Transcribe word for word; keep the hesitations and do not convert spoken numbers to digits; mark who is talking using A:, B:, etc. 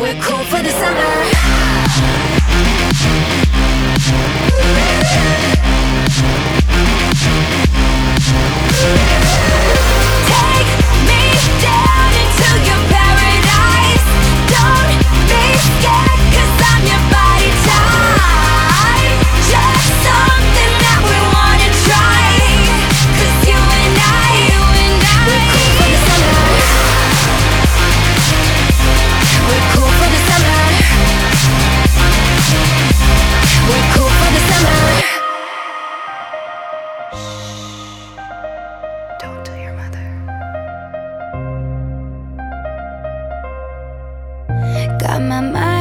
A: We're cool for the summer. Take me down into your paradise. Don't be scared, 'cause I'm your body type. Just something that we wanna try. 'Cause you and I, you and I, we're cool for the summer. We're cool for the summer. We're cool for the summer. Don't tell your mother. Got my mind